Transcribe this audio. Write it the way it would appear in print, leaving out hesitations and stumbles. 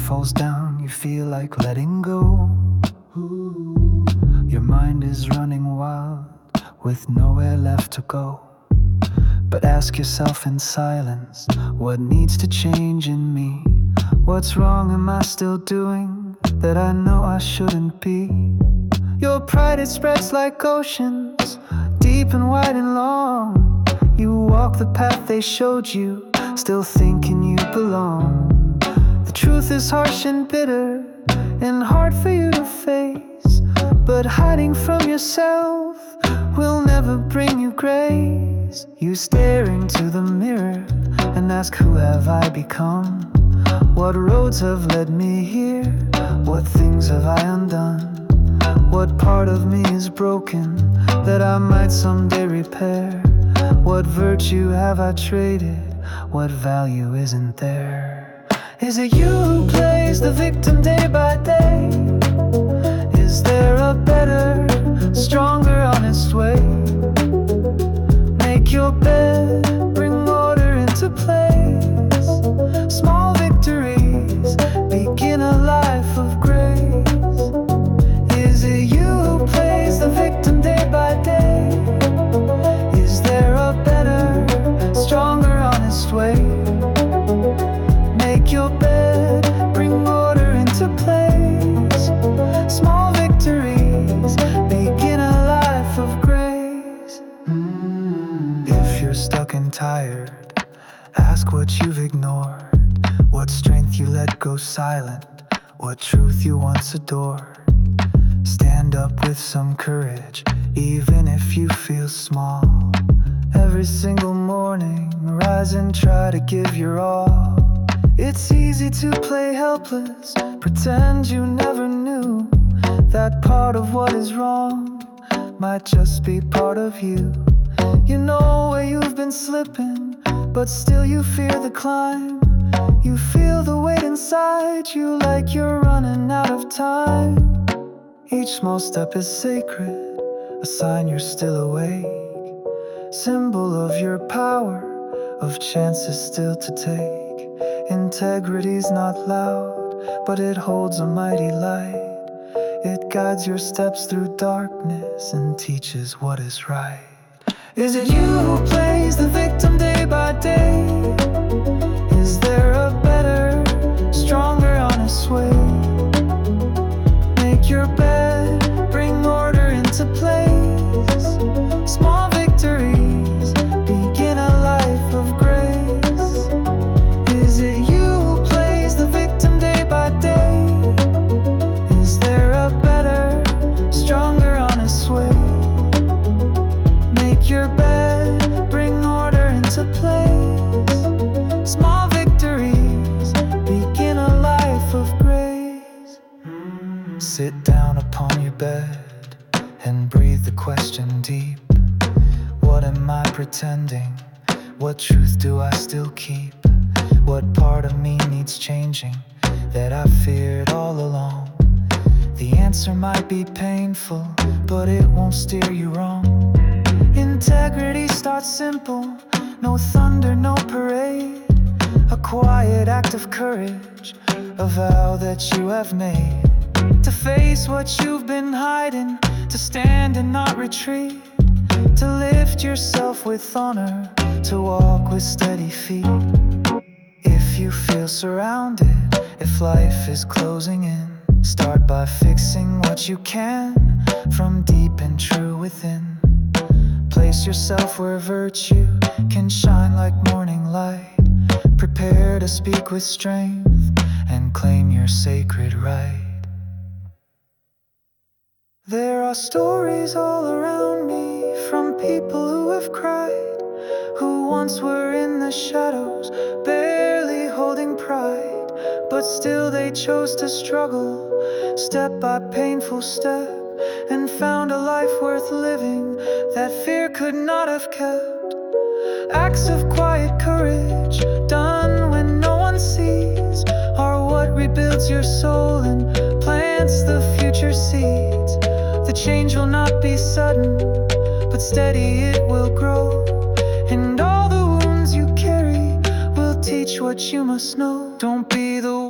falls down, you feel like letting go. Your mind is running wild, with nowhere left to go. But ask yourself in silence, what needs to change in me? What's wrong am I still doing that I know I shouldn't be? Your pride, it spreads like oceans, deep and wide and long. You walk the path they showed you, still thinking you belong. The truth is harsh and bitter, and hard for you to face. But hiding from yourself will never bring you grace. You stare into the mirror and ask, who have I become? What roads have led me here? What things have I undone? What part of me is broken that I might someday repair? What virtue have I traded? What value isn't there? Is it you who plays the victim day by day? Is there a better, stronger, honest way? Make your bed, bring order into place. Small victories begin a life of grace. Is it you who plays the victim day by day? Is there a better, stronger, honest way? Make your bed, bring order into place. Small victories begin a life of grace. If you're stuck and tired, ask what you've ignored. What strength you let go silent, what truth you once adored. Stand up with some courage, even if you feel small. Every single morning, rise and try to give your all. It's easy to play helpless, pretend you never knew that part of what is wrong might just be part of you. You know where you've been slipping, but still you fear the climb. You feel the weight inside you like you're running out of time. Each small step is sacred, a sign you're still awake. Symbol of your power, of chances still to take. Integrity's not loud, but it holds a mighty light. It guides your steps through darkness and teaches what is right. Is it you who plays the victim day by day? Is there a better, stronger, honest way? Make your bed, bring order into place. Small victories begin a life of grace. Is it you who plays the victim day by day? Is there a better, stronger, honest way? Make your bed, bring order into place. Small victories begin a life of grace. Sit down upon your bed and breathe the question deep. What am I pretending? What truth do I still keep? What part of me needs changing that I feared all along? The answer might be painful, but it won't steer you wrong. Integrity starts simple, no thunder, no parade. A quiet act of courage, a vow that you have made. To face what you've been hiding, to stand and not retreat. To lift yourself with honor, to walk with steady feet. If you feel surrounded, if life is closing in, start by fixing what you can from deep and true within. Place yourself where virtue can shine like morning light. Prepare to speak with strength and claim your sacred right. There are stories all around me from people who have cried, who once were in the shadows, barely holding pride, but still they chose to struggle, step by painful step, and found a life worth living that fear could not have kept. Acts of quiet courage, done when no one sees, are what rebuilds your soul and plants the future seeds. The change will not be sudden, but steady it will grow, and all the wounds you carry will teach what you must know. Don't be the